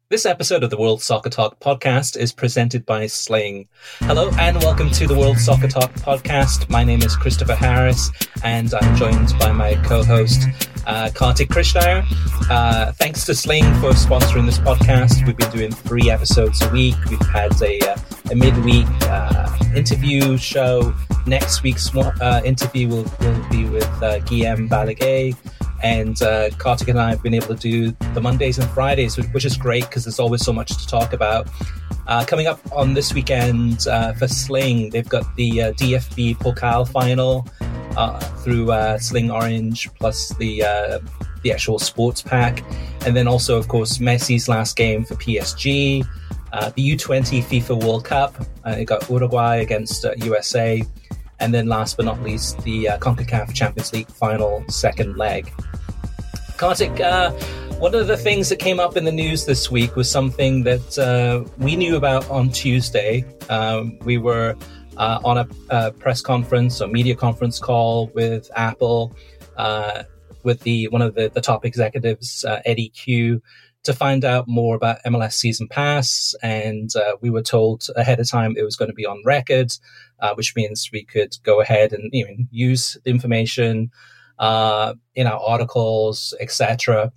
This episode of the World Soccer Talk podcast is presented by Sling. Hello and welcome to the World Soccer Talk podcast. My name is Christopher Harris and I'm joined by my co-host, Kartik Krishnaiyer. Thanks to Sling for sponsoring this podcast. We've been doing 3 episodes a week. We've had a midweek interview show. Next week's interview will be with Guillaume Balaguer. And Kartik and I have been able to do the Mondays and Fridays, which is great because there's always so much to talk about. Coming up on this weekend for Sling, they've got the DFB Pokal final through Sling Orange, plus the actual sports pack. And then also, of course, Messi's last game for PSG, the U20 FIFA World Cup. It got Uruguay against USA. And then last but not least, the CONCACAF Champions League final second leg. Kartik, one of the things that came up in the news this week was something that we knew about on Tuesday. We were on a press conference or media conference call with Apple, with one of the top executives, Eddie Q, to find out more about MLS Season Pass. And we were told ahead of time it was going to be on record, which means we could go ahead and use the information in our articles, etc.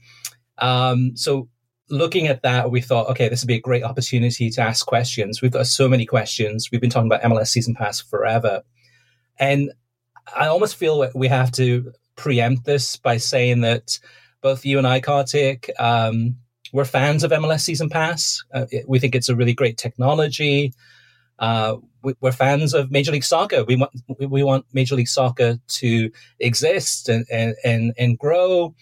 So looking at that, we thought, okay, this would be a great opportunity to ask questions. We've got so many questions. We've been talking about MLS Season Pass forever. And I almost feel that we have to preempt this by saying that both you and I, Kartik, we're fans of MLS Season Pass. We think it's a really great technology. We're fans of Major League Soccer. We want Major League Soccer to exist and grow,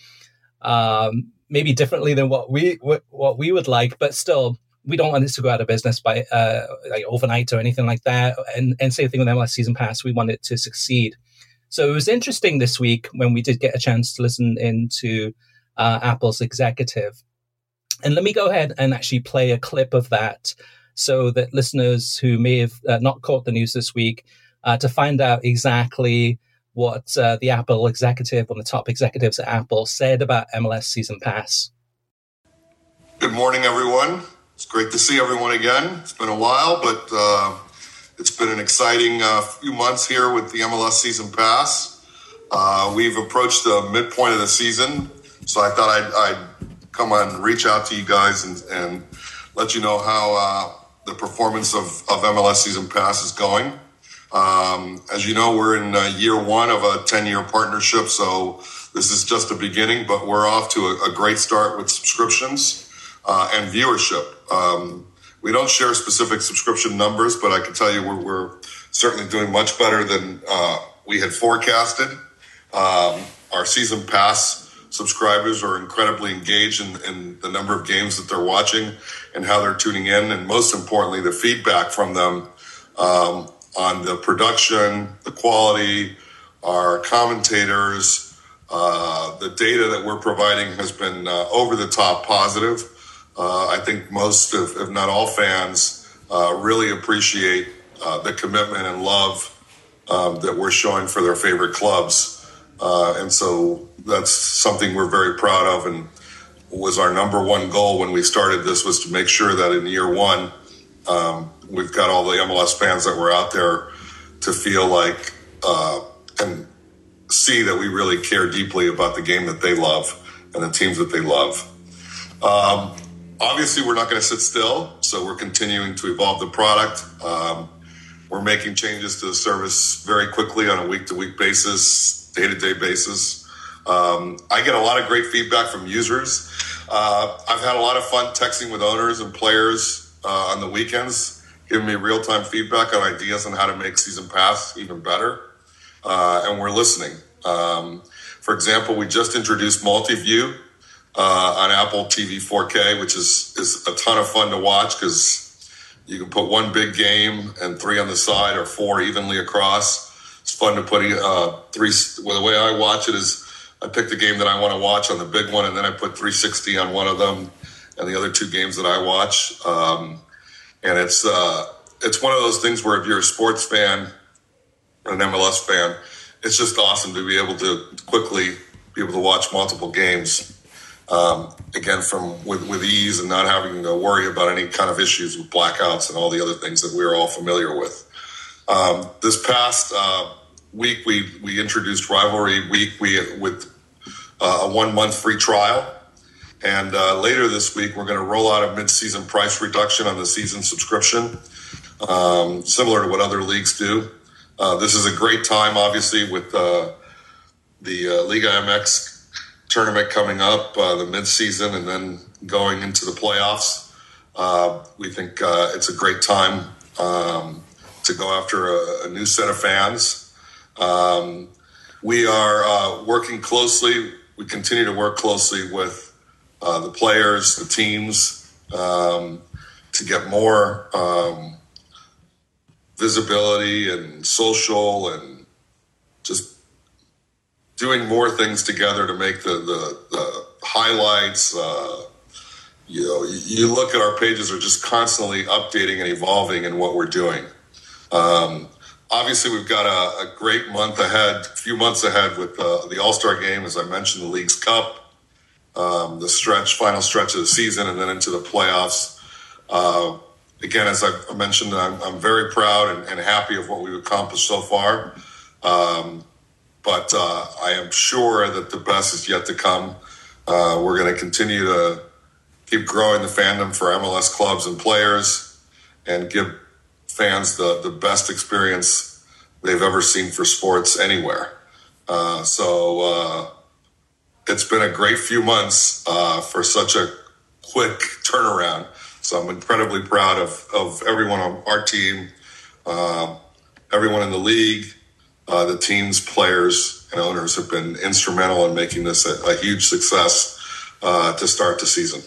maybe differently than what we would like, but still, we don't want this to go out of business by like overnight or anything like that. And same thing with MLS Season Pass. We want it to succeed. So it was interesting this week when we did get a chance to listen into Apple's executive. And let me go ahead and actually play a clip of that, so that listeners who may have not caught the news this week to find out exactly what the Apple executive, one of the top executives at Apple, said about MLS Season Pass. Good morning, everyone. It's great to see everyone again. It's been a while, but it's been an exciting few months here with the MLS Season Pass. We've approached the midpoint of the season, so I thought I'd come on and reach out to you guys and let you know how the performance of MLS Season Pass is going. As you know, we're in year 1 of a 10-year partnership, so this is just the beginning, but we're off to a great start with subscriptions and viewership. We don't share specific subscription numbers, but I can tell you we're certainly doing much better than we had forecasted. Our Season Pass subscribers are incredibly engaged in the number of games that they're watching and how they're tuning in, and most importantly, the feedback from them on the production, the quality, our commentators, the data that we're providing has been over the top positive. I think most, if not all fans, really appreciate the commitment and love that we're showing for their favorite clubs. And so that's something we're very proud of, and was our number one goal when we started this, was to make sure that in year 1, we've got all the MLS fans that were out there to feel like and see that we really care deeply about the game that they love and the teams that they love. Obviously, we're not going to sit still, so we're continuing to evolve the product. We're making changes to the service very quickly on a week-to-week basis, day-to-day basis. I get a lot of great feedback from users. I've had a lot of fun texting with owners and players on the weekends, giving me real-time feedback on ideas on how to make Season Pass even better. And we're listening. For example, we just introduced multi-view on Apple TV 4K, which is a ton of fun to watch because you can put one big game and 3 on the side or 4 evenly across. It's fun to put 3. Well, the way I watch it is I pick the game that I want to watch on the big one, and then I put 360 on one of them and the other 2 games that I watch. And it's one of those things where if you're a sports fan, an MLS fan, it's just awesome to be able to quickly be able to watch multiple games. again, with ease and not having to worry about any kind of issues with blackouts and all the other things that we're all familiar with. This past week, we introduced Rivalry Week with a 1 month free trial. And later this week, we're going to roll out a mid-season price reduction on the season subscription, similar to what other leagues do. This is a great time, obviously, with the Liga MX tournament coming up, the mid-season, and then going into the playoffs. We think it's a great time to go after a new set of fans. We are working closely. We continue to work closely with the players, the teams, to get more visibility and social and just doing more things together to make the highlights. You look at our pages, are just constantly updating and evolving in what we're doing. Obviously, we've got a great few months ahead with the All-Star Game, as I mentioned, the League's Cup, the final stretch of the season, and then into the playoffs. Again, as I mentioned, I'm very proud and happy of what we've accomplished so far. But I am sure that the best is yet to come. We're going to continue to keep growing the fandom for MLS clubs and players and give fans the best experience they've ever seen for sports anywhere. So it's been a great few months for such a quick turnaround. So I'm incredibly proud of everyone on our team, everyone in the league. The teams, players, and owners have been instrumental in making this a huge success to start the season.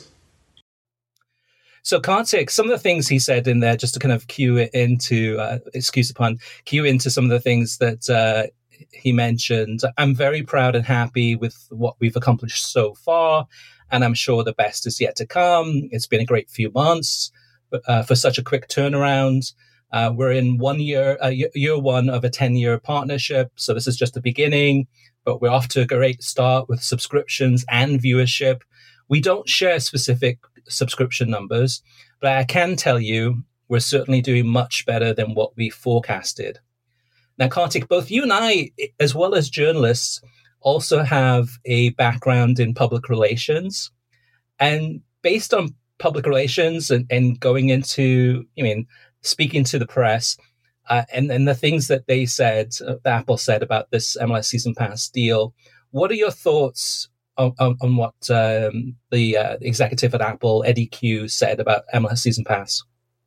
So Kartik, some of the things he said in there, just to kind of cue it into, cue into some of the things that he mentioned. I'm very proud and happy with what we've accomplished so far, and I'm sure the best is yet to come. It's been a great few months for such a quick turnaround. We're in year one of a 10-year partnership. So this is just the beginning, but we're off to a great start with subscriptions and viewership. We don't share specific subscription numbers, but I can tell you we're certainly doing much better than what we forecasted. Now, Kartik, both you and I, as well as journalists, also have a background in public relations. And based on public relations and going into, speaking to the press, and the things that they said, that Apple said about this MLS Season Pass deal, what are your thoughts on what the executive at Apple, Eddie Q, said about MLS Season Pass?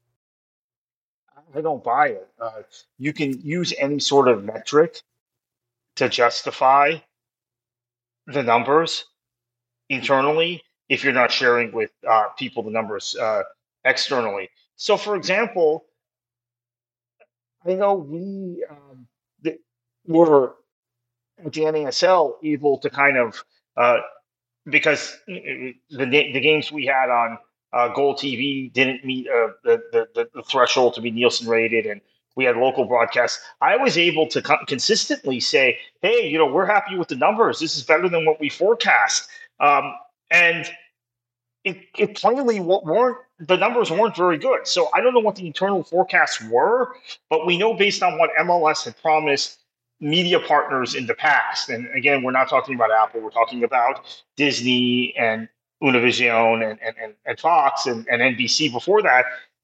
I don't buy it. You can use any sort of metric to justify the numbers internally if you're not sharing with people the numbers externally. So, for example, I know we were at the NASL able to kind of, because the games we had on Goal TV didn't meet the threshold to be Nielsen rated, and we had local broadcasts. I was able to consistently say, hey, we're happy with the numbers. This is better than what we forecast. And it plainly the numbers weren't very good. So I don't know what the internal forecasts were, but we know based on what MLS had promised media partners in the past. And again, we're not talking about Apple. We're talking about Disney and Univision and Fox and NBC before that.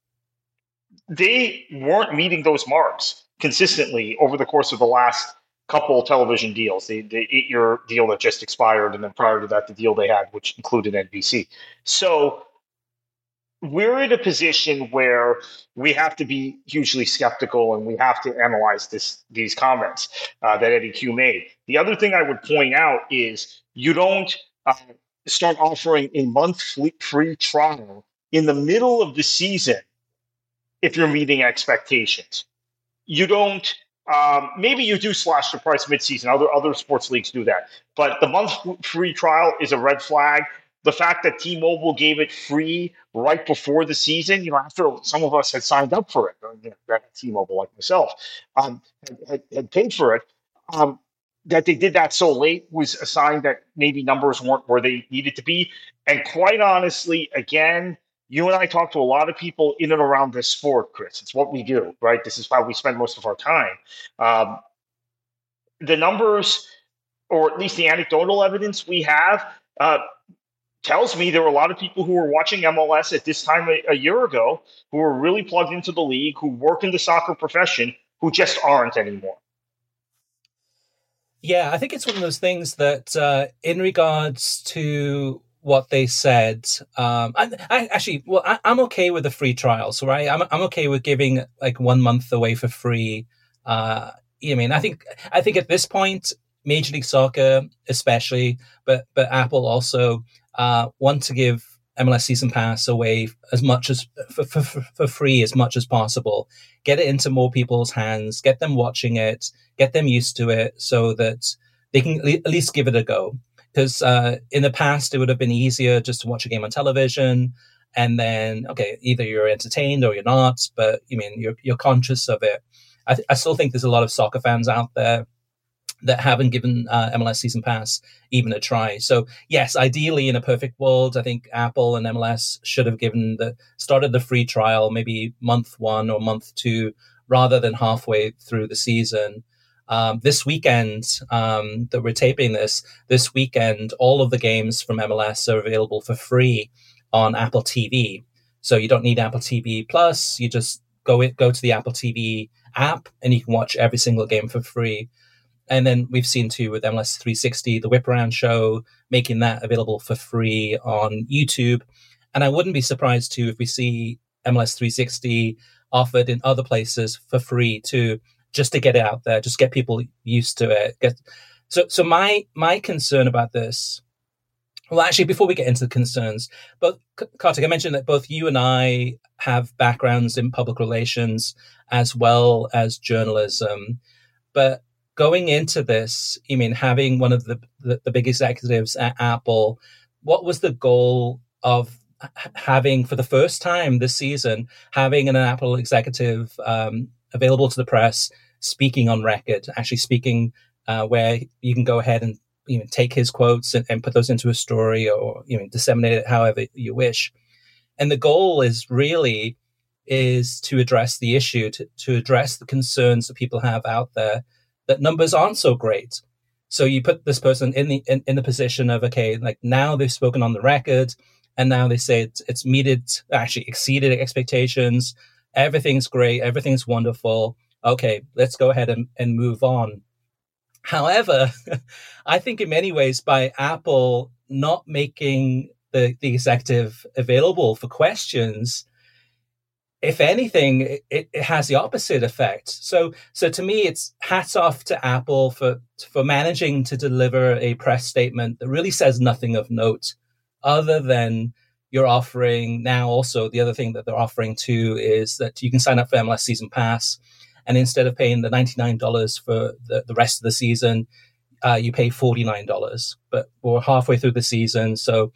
They weren't meeting those marks consistently over the course of the last couple television deals. The 8-year deal that just expired, and then prior to that, the deal they had, which included NBC. So we're in a position where we have to be hugely skeptical, and we have to analyze these comments that Eddie Q made. The other thing I would point out is you don't start offering a month free trial in the middle of the season if you're meeting expectations. You don't. Maybe you do slash the price midseason. Other sports leagues do that, but the month free trial is a red flag. The fact that T-Mobile gave it free right before the season, after some of us had signed up for it, T-Mobile like myself, had paid for it. that they did that so late was a sign that maybe numbers weren't where they needed to be. And quite honestly, again, you and I talk to a lot of people in and around this sport, Chris. It's what we do, right? This is how we spend most of our time. Um, the numbers, or at least the anecdotal evidence we have, tells me there were a lot of people who were watching MLS at this time a year ago who were really plugged into the league, who work in the soccer profession, who just aren't anymore. Yeah, I think it's one of those things that in regards to what they said, I'm okay with the free trials, right? I'm okay with giving like 1 month away for free. I think at this point, Major League Soccer especially, but Apple also want to give MLS Season Pass away as much as for free as much as possible. Get it into more people's hands, get them watching it, get them used to it so that they can at least give it a go. Because in the past, it would have been easier just to watch a game on television and then, okay, either you're entertained or you're not, but you're conscious of it. I still think there's a lot of soccer fans out there that haven't given MLS Season Pass even a try. So yes, ideally in a perfect world, I think Apple and MLS should have started the free trial maybe month 1 or month 2 rather than halfway through the season. This weekend that we're taping this weekend, all of the games from MLS are available for free on Apple TV. So you don't need Apple TV Plus. You just go to the Apple TV app and you can watch every single game for free. And then we've seen too with MLS 360, the Whip Around show, making that available for free on YouTube. And I wouldn't be surprised too if we see MLS 360 offered in other places for free too, just to get it out there, just get people used to it. So my concern about this, well, actually, before we get into the concerns, but Kartik, I mentioned that both you and I have backgrounds in public relations as well as journalism. But going into this, having one of the big executives at Apple, what was the goal of having, for the first time this season, having an Apple executive available to the press, speaking on record, actually speaking where you can go ahead and take his quotes and put those into a story or disseminate it however you wish. And the goal is to address the issue, to address the concerns that people have out there, that numbers aren't so great. So you put this person in the position of, okay, like now they've spoken on the record and now they say it's exceeded expectations. Everything's great. Everything's wonderful. Okay, let's go ahead and move on. However, I think in many ways by Apple not making the executive available for questions, if anything, it has the opposite effect. So to me, it's hats off to Apple for managing to deliver a press statement that really says nothing of note, other than you're offering now. Also, the other thing that they're offering too is that you can sign up for MLS Season Pass, and instead of paying the $99 for the rest of the season, you pay $49. But we're halfway through the season, so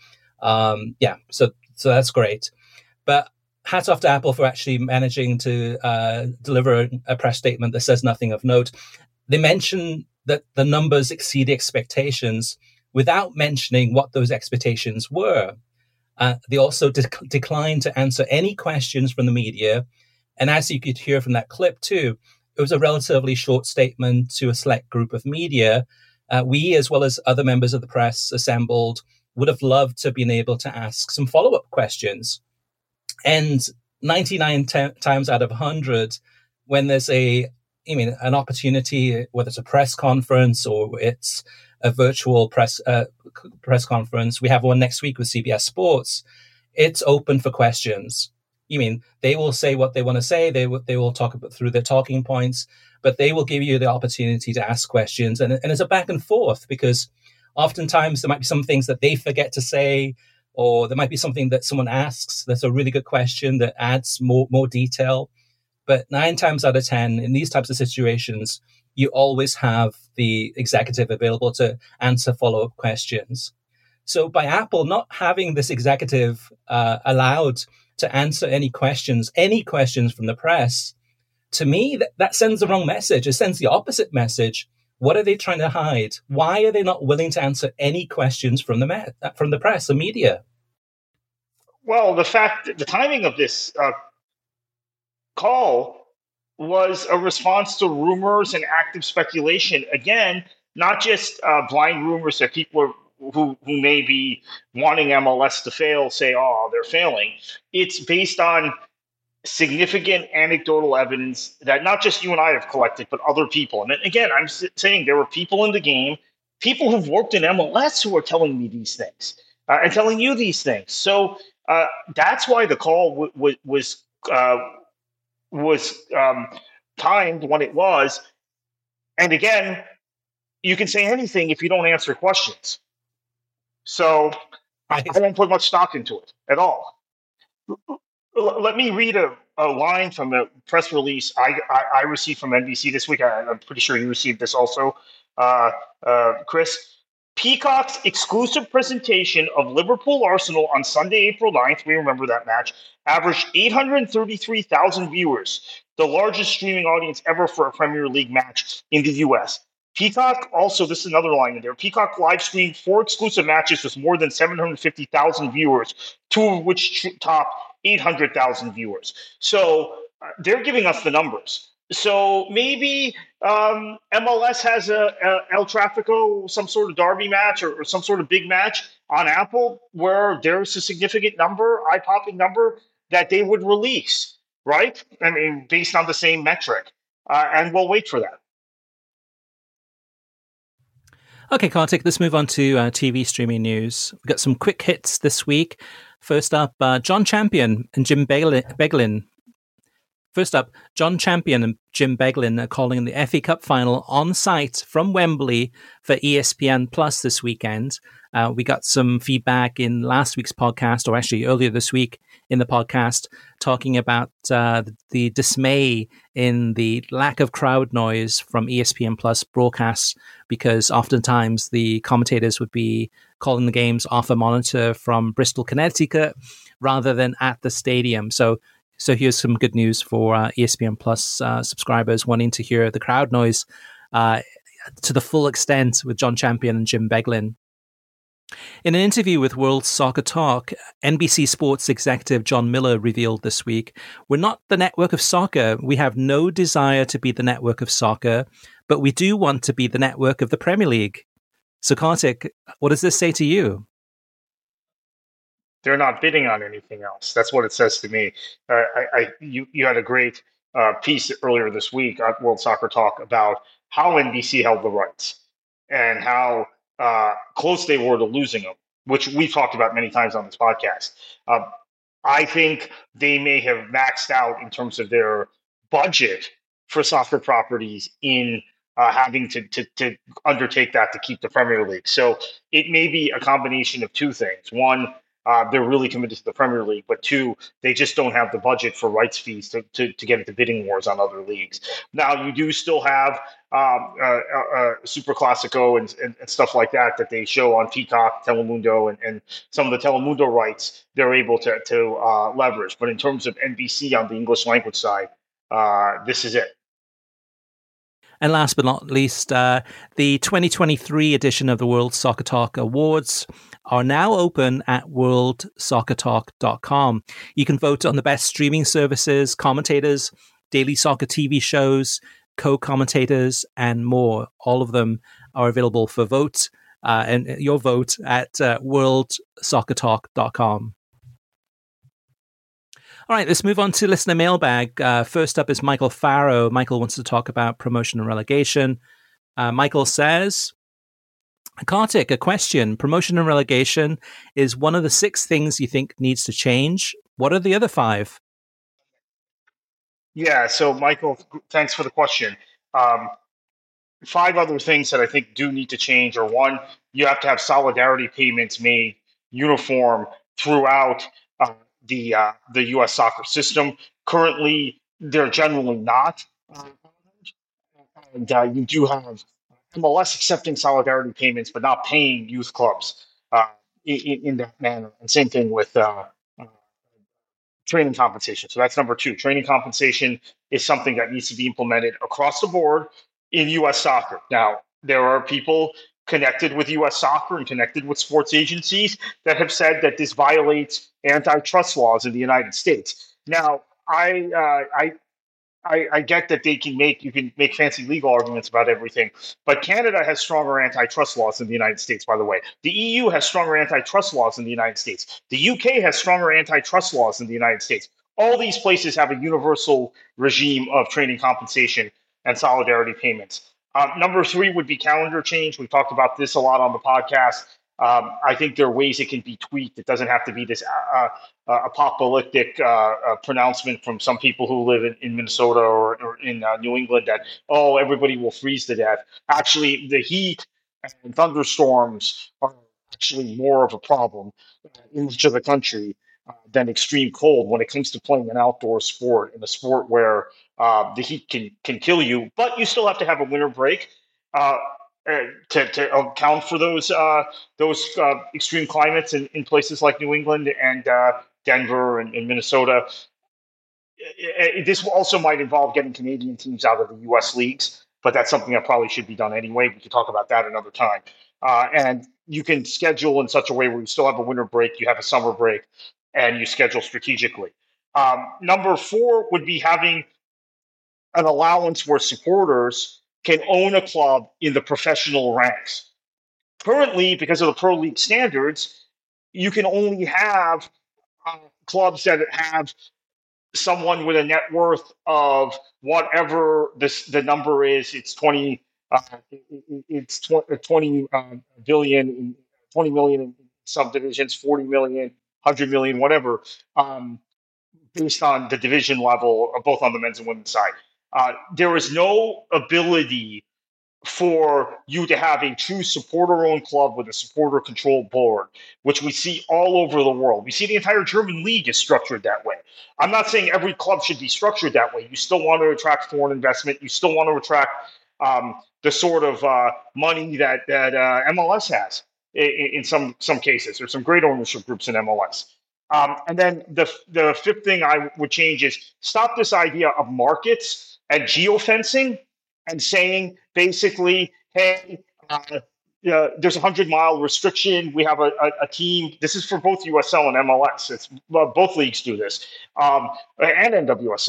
so that's great. But hats off to Apple for actually managing to deliver a press statement that says nothing of note. They mention that the numbers exceed expectations without mentioning what those expectations were. They also declined to answer any questions from the media. And as you could hear from that clip too, it was a relatively short statement to a select group of media. We, as well as other members of the press assembled, would have loved to have been able to ask some follow-up questions. And 99 times out of 100, when there's an opportunity, whether it's a press conference or it's a virtual press conference, we have one next week with CBS Sports, it's open for questions. They will say what they want to say. They will talk through their talking points, but they will give you the opportunity to ask questions. And it's a back and forth, because oftentimes there might be some things that they forget to say, or there might be something that someone asks that's a really good question that adds more detail. But 9 times out of 10, in these types of situations, you always have the executive available to answer follow-up questions. So by Apple not having this executive allowed to answer any questions from the press, to me, that sends the wrong message. It sends the opposite message, What are they trying to hide? Why are they not willing to answer any questions from the press, the media? Well, the timing of this call was a response to rumors and active speculation. Again, not just blind rumors that people who may be wanting MLS to fail say, "Oh, they're failing." It's based on significant anecdotal evidence that not just you and I have collected, but other people. And again, I'm saying there were people in the game, people who've worked in MLS who are telling me these things and telling you these things. So that's why the call was timed when it was. And again, you can say anything if you don't answer questions. So I don't put much stock into it at all. Let me read a line from a press release I received from NBC this week. I'm pretty sure you received this also, Chris. Peacock's exclusive presentation of Liverpool Arsenal on Sunday, April 9th, we remember that match, averaged 833,000 viewers, the largest streaming audience ever for a Premier League match in the US. Peacock also, this is another line in there, Peacock live streamed 4 exclusive matches with more than 750,000 viewers, 2 of which top 800,000 viewers. So they're giving us the numbers. So maybe MLS has a El Tráfico, some sort of derby match or some sort of big match on Apple where there's a significant number, eye-popping number that they would release, right? I mean, based on the same metric. And we'll wait for that. Okay, Kartik, let's move on to TV streaming news. We've got some quick hits this week. First up, John Champion and Jim Beglin. First up, John Champion and Jim Beglin are calling the FA Cup final on site from Wembley for ESPN Plus this weekend. We got some feedback in last week's podcast, or actually earlier this week in the podcast, talking about the dismay in the lack of crowd noise from ESPN Plus broadcasts, because oftentimes the commentators would be calling the games off a monitor from Bristol, Connecticut, rather than at the stadium. So here's some good news for ESPN Plus subscribers wanting to hear the crowd noise to the full extent with John Champion and Jim Beglin. In an interview with World Soccer Talk, NBC Sports executive John Miller revealed this week, "We're not the network of soccer. We have no desire to be the network of soccer, but we do want to be the network of the Premier League." So, Kartik, what does this say to you? They're not bidding on anything else. That's what it says to me. You had a great piece earlier this week at World Soccer Talk about how NBC held the rights and how close they were to losing them, which we've talked about many times on this podcast. I think they may have maxed out in terms of their budget for soccer properties in having to undertake that to keep the Premier League. So it may be a combination of two things. One, they're really committed to the Premier League, but 2, they just don't have the budget for rights fees to get into bidding wars on other leagues. Now, you do still have Super Classico and stuff like that they show on Peacock, Telemundo, and some of the Telemundo rights they're able to leverage. But in terms of NBC on the English language side, this is it. And last but not least, the 2023 edition of the World Soccer Talk Awards are now open at worldsoccertalk.com. You can vote on the best streaming services, commentators, daily soccer TV shows, co-commentators, and more. All of them are available for vote, and your vote at worldsoccertalk.com. All right, let's move on to listener mailbag. First up is Michael Farrow. Michael wants to talk about promotion and relegation. Michael says, Kartik, a question. Promotion and relegation is one of the 6 things you think needs to change. What are the other 5? Yeah, so Michael, thanks for the question. 5 other things that I think do need to change are: 1, you have to have solidarity payments made uniform throughout the U.S. soccer system. Currently, they're generally not. And you do have MLS accepting solidarity payments, but not paying youth clubs in that manner. And same thing with training compensation. So that's number 2. Training compensation is something that needs to be implemented across the board in U.S. soccer. Now, There are people connected with U.S. soccer and connected with sports agencies that have said that this violates antitrust laws in the United States. Now, I get that you can make fancy legal arguments about everything, but Canada has stronger antitrust laws than the United States, by the way. The EU has stronger antitrust laws than the United States. The UK has stronger antitrust laws than the United States. All these places have a universal regime of training compensation and solidarity payments. Number three would be calendar change. We talked about this a lot on the podcast. I think there are ways it can be tweaked. It doesn't have to be this apocalyptic pronouncement from some people who live in Minnesota or in New England that, oh, everybody will freeze to death. Actually, the heat and thunderstorms are actually more of a problem in much of the country than extreme cold when it comes to playing an outdoor sport, in a sport where the heat can kill you, but you still have to have a winter break. To account for those extreme climates in places like New England and Denver and Minnesota. This also might involve getting Canadian teams out of the U.S. leagues, but that's something that probably should be done anyway. We can talk about that another time. And you can schedule in such a way where you still have a winter break, you have a summer break, and you schedule strategically. Number four would be having an allowance where supporters can own a club in the professional ranks. Currently, because of the pro league standards, you can only have clubs that have someone with a net worth of whatever the number is. It's 20 billion, 20 million in subdivisions, 40 million, 100 million, whatever, based on the division level, both on the men's and women's side. There is no ability for you to have a true supporter-owned club with a supporter-controlled board, which we see all over the world. We see the entire German league is structured that way. I'm not saying every club should be structured that way. You still want to attract foreign investment. You still want to attract the sort of money that MLS has in some cases. There's some great ownership groups in MLS. And then the fifth thing I would change is stop this idea of markets and geofencing and saying basically, hey, there's a 100-mile restriction. We have a team. This is for both USL and MLS. Both leagues do this, and NWSL.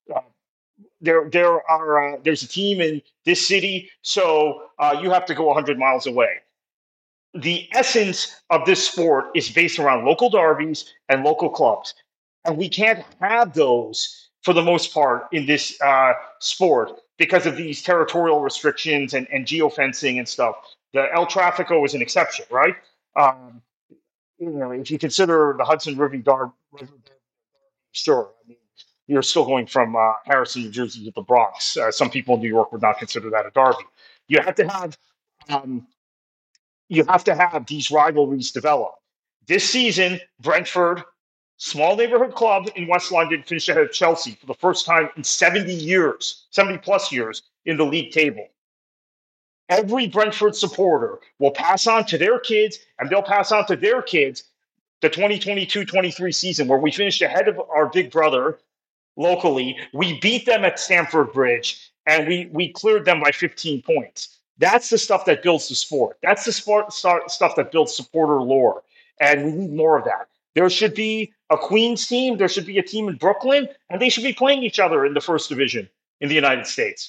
There's a team in this city, so you have to go 100 miles away. The essence of this sport is based around local derbies and local clubs, and we can't have those for the most part in this sport because of these territorial restrictions and geofencing and stuff. The El Tráfico is an exception, right? If you consider the Hudson River Derby, sure. I mean, you're still going from Harrison, New Jersey to the Bronx. Some people in New York would not consider that a derby. You have to have these rivalries develop. This season, Brentford, small neighborhood club in West London, finished ahead of Chelsea for the first time in 70 plus years in the league table. Every Brentford supporter will pass on to their kids, and they'll pass on to their kids the 2022-23 season where we finished ahead of our big brother locally. We beat them at Stamford Bridge, and we cleared them by 15 points. That's the stuff that builds the sport. That's the stuff that builds supporter lore, and we need more of that. There should be a Queens team. There should be a team in Brooklyn, and they should be playing each other in the first division in the United States.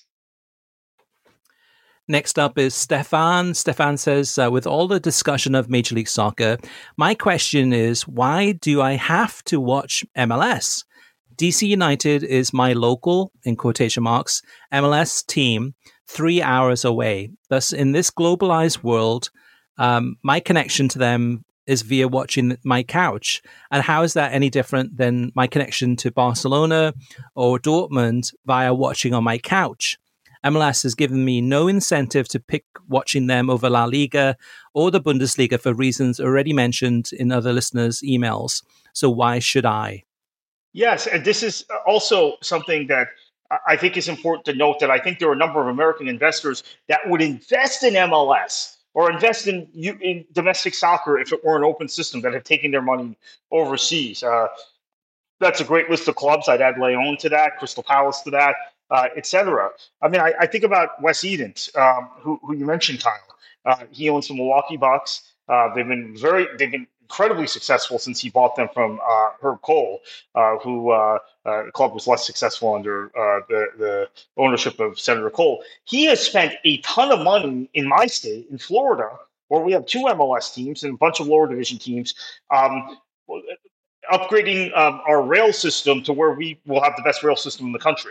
Next up is Stefan. Stefan says, with all the discussion of Major League Soccer, my question is, why do I have to watch MLS? DC United is my local, in quotation marks, MLS team 3 hours away. Thus, in this globalized world, my connection to them is via watching my couch. And how is that any different than my connection to Barcelona or Dortmund via watching on my couch? MLS has given me no incentive to pick watching them over La Liga or the Bundesliga for reasons already mentioned in other listeners' emails. So why should I? Yes, and this is also something that I think is important to note, that I think there are a number of American investors that would invest in MLS or invest in domestic soccer if it were an open system, that have taken their money overseas. That's a great list of clubs. I'd add Leon to that, Crystal Palace to that. etc. I mean, I think about Wes Edens, who you mentioned, Kyle. He owns the Milwaukee Bucks. They've been incredibly successful since he bought them from Herb Cole, who the club was less successful under the ownership of Senator Cole. He has spent a ton of money in my state, in Florida, where we have two MLS teams and a bunch of lower division teams, upgrading our rail system to where we will have the best rail system in the country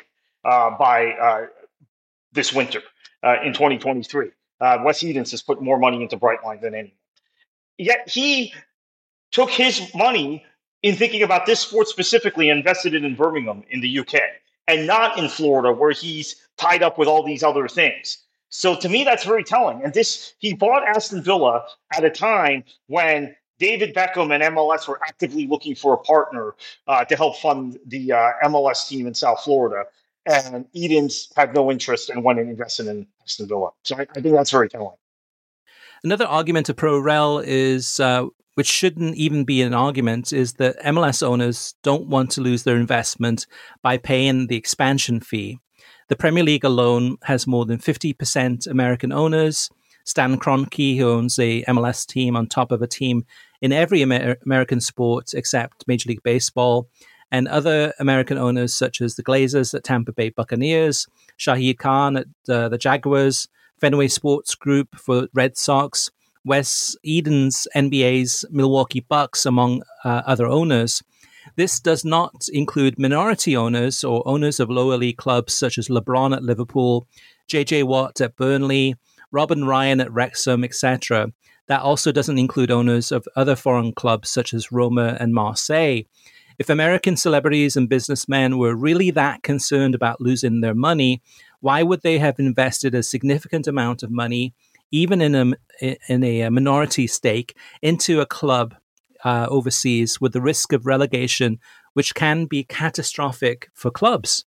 by this winter in 2023. Wes Edens has put more money into Brightline than anyone. Yet he took his money in thinking about this sport specifically and invested it in Birmingham in the UK and not in Florida, where he's tied up with all these other things. So to me, that's very telling. And he bought Aston Villa at a time when David Beckham and MLS were actively looking for a partner to help fund the MLS team in South Florida. And Edens had no interest and went and invested in Aston Villa. So I think that's very telling. Another argument of pro-rel is, which shouldn't even be an argument, is that MLS owners don't want to lose their investment by paying the expansion fee. The Premier League alone has more than 50% American owners. Stan Kroenke, who owns a MLS team on top of a team in every American sport except Major League Baseball, and other American owners such as the Glazers at Tampa Bay Buccaneers, Shahid Khan at the Jaguars, Fenway Sports Group for Red Sox, Wes Edens, NBA's Milwaukee Bucks, among other owners. This does not include minority owners or owners of lower league clubs such as LeBron at Liverpool, JJ Watt at Burnley, Robin Ryan at Wrexham, etc. That also doesn't include owners of other foreign clubs such as Roma and Marseille. If American celebrities and businessmen were really that concerned about losing their money, why would they have invested a significant amount of money, even in a minority stake, into a club overseas with the risk of relegation, which can be catastrophic for clubs?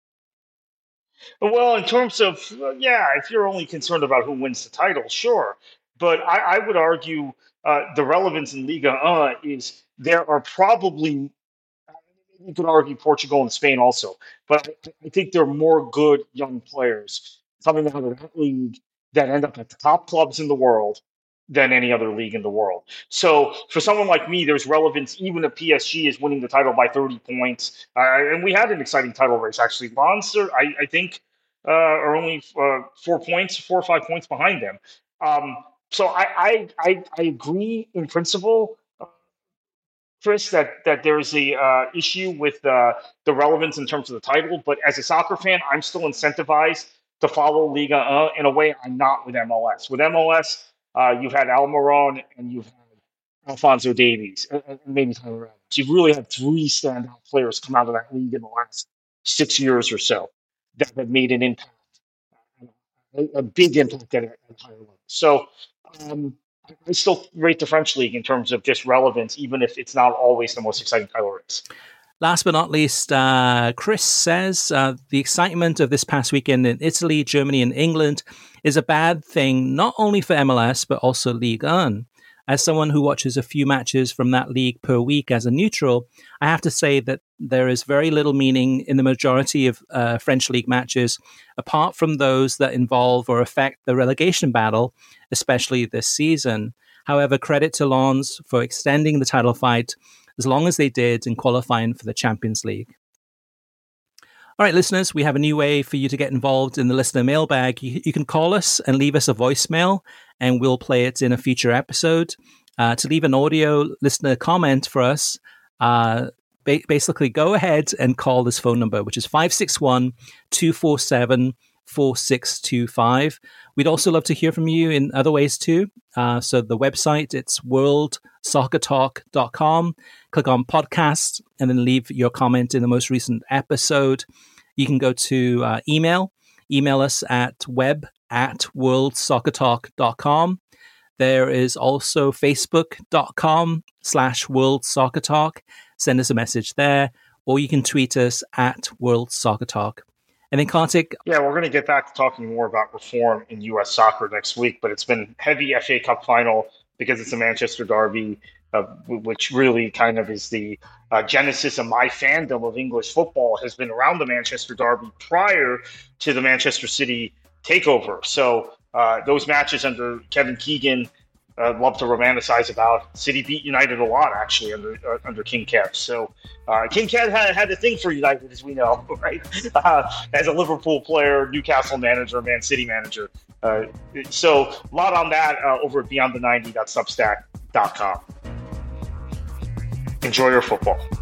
Well, in terms of, if you're only concerned about who wins the title, sure. But I would argue the relevance in Liga 1 is there are probably, you could argue Portugal and Spain also, but I think there are more good young players coming out of that league that end up at the top clubs in the world than any other league in the world. So for someone like me, there's relevance even if PSG is winning the title by 30 points. And we had an exciting title race, actually. Lens, I think, are only 4 or 5 points behind them. So I agree in principle, Chris, that there's a issue with the relevance in terms of the title. But as a soccer fan, I'm still incentivized to follow Liga 1 in a way I'm not with MLS. With MLS, you've had Almiron and you've had Alphonso Davies and maybe Tyler Adams. You've really had 3 standout players come out of that league in the last 6 years or so that have made an impact, a big impact at a higher level. So I still rate the French league in terms of just relevance, even if it's not always the most exciting title race. Last but not least, Chris says the excitement of this past weekend in Italy, Germany, and England is a bad thing, not only for MLS, but also Ligue 1. As someone who watches a few matches from that league per week as a neutral, I have to say that there is very little meaning in the majority of French league matches, apart from those that involve or affect the relegation battle, especially this season. However, credit to Lens for extending the title fight as long as they did in qualifying for the Champions League. All right, listeners, we have a new way for you to get involved in the listener mailbag. You can call us and leave us a voicemail, and we'll play it in a future episode. To leave an audio listener comment for us, basically go ahead and call this phone number, which is 561-247-4625. We'd also love to hear from you in other ways too. So the website, it's worldsoccertalk.com. Click on podcast and then leave your comment in the most recent episode. You can go to email us at web@worldsoccertalk.com. There is also facebook.com/worldsoccertalk. Send us a message there, or you can tweet us at worldsoccertalk. And then Kartik. Yeah, we're going to get back to talking more about reform in U.S. soccer next week, but it's been heavy FA Cup final because it's a Manchester derby. which really kind of is the genesis of my fandom of English football, has been around the Manchester Derby prior to the Manchester City takeover. So those matches under Kevin Keegan, love to romanticize about. City beat United a lot, actually, under King Kev. So King Kev had a thing for United, as we know, right? As a Liverpool player, Newcastle manager, Man City manager. So a lot on that over at beyondthe90.substack.com. Enjoy your football.